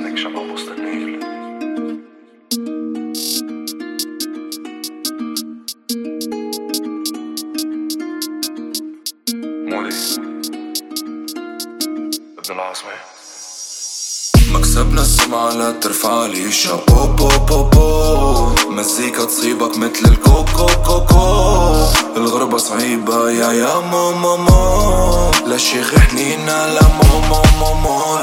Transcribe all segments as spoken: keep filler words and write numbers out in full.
كأنك شباب وسط النيل. مودي ابن العاصمة. مكسبنا السمعة لا ترفع لي شابو بو بو بو. مزيكا تصيبك متل الكوكو كوكو. الغربة صعيبة يا يا مو مو مو. للشيخ حنينة لا مو مو مو مو.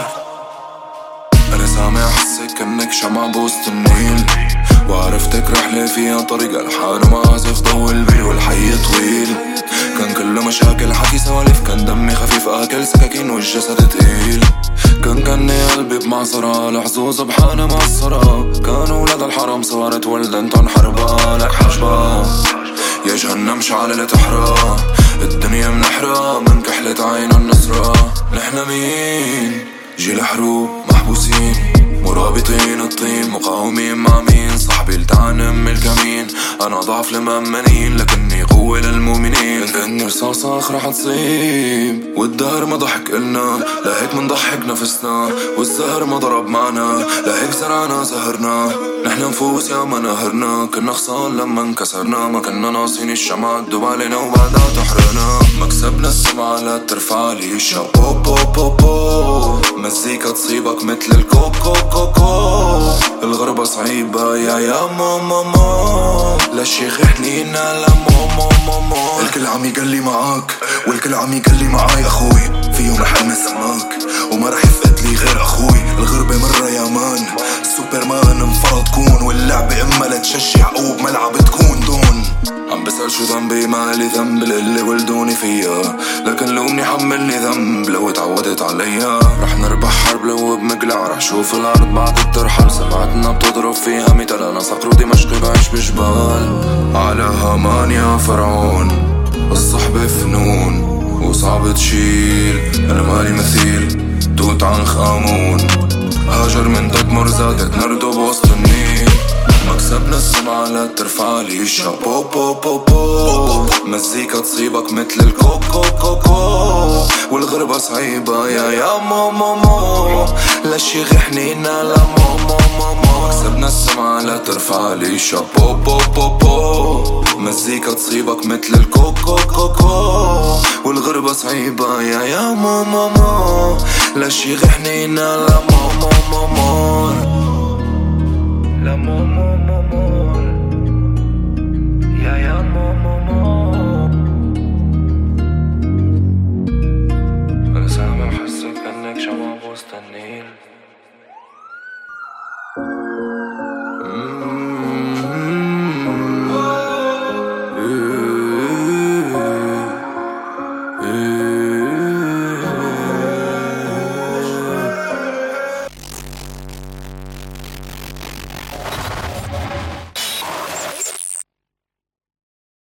أنا سامع حسك كأنك شمعة بوسط النيل، وعرفتك رحلة فيها طريق ألحان ومعازف ضو البي والحي طويل. كان كله مشاكل حكي سوالف، كان دمي خفيف آكل سكاكين والجسد تقيل. كان كني قلبي بمعصرة لحظوظ بحانة معصرة. كانوا ولاد الحرام صارت ولدنتن حربة لك حجبة. يا جهنم شعلة تحرى الدنيا منحرة من كحلة عين النصرة. نحنا مين؟ جيل حروب محبوسين مرابطين الطين مقاومين مع مين؟ صاحبي التعنم الكمين. انا ضعف لمأمنين لكني قوة للمؤمنين. كأني رصاصة اخ رح تصيب والدهر ما ضحك إلنا، لهيك منضحك نفسنا. والزهر ما ضرب معنا لهيك زرعنا زهرنا. نحنا نفوس يا ما نهرنا، كنا خصال لما انكسرنا. ما كنا ناصين الشمعة تدوب علينا وبعدها تحرقنا. مكسبنا السمعة لا ترفع لي شابو بو بو بو. مزيكا تصيبك متل الكوكو كوكو. الغربة صعيبة يا يا مو مو مو. للشيخ حنينة لا مو مو مو مو. الكل عم يقلي معاك والكل عم يقلي معاي اخوي. في يوم رح ارمي سماك وما رح يفقد لي غير اخوي. الغربة مرة يا مان سوبرمان انفرض كون، واللعبة اما لتشجع او بملعب تكون دون. عم بسأل شو ذنبي؟ ما لي ذنب اللي ولدوني فيها، لكن لومني حملني ذنب لو تعودت عليا. رح نربح حرب لو بمقلع، رح شوف الارض بعد الترحل. سمعتنا بتضرب فيها مثل انا صقر ودمشق بعيش بجبال. على هامان يا فرعون الصحبة فنون وصعب تشيل. انا مالي مثيل توت عنخ آمون. هاجر من تدمر زادت نردو بوسط النيل. مكسبنا السمعة لا ترفع لي شابو بو بو بو. مزيكا تصيبك متل الكوكو كوكو. والغربة صعيبة يا يا مو مو مو. للشيخ حنينة لا مو مو مو مو. مكسبنا السمعة لا ترفع لي شابو بو بو بو. مزيكا تصيبك متل الكوكو كوكو. والغربة صعيبة يا يا مو مو مو. للشيخ حنينة لا مو مو مو مو. لا مو مو مو مو. يا يا مو مو مو. أنا سامع حسك كأنك شمعة بوسط النيل.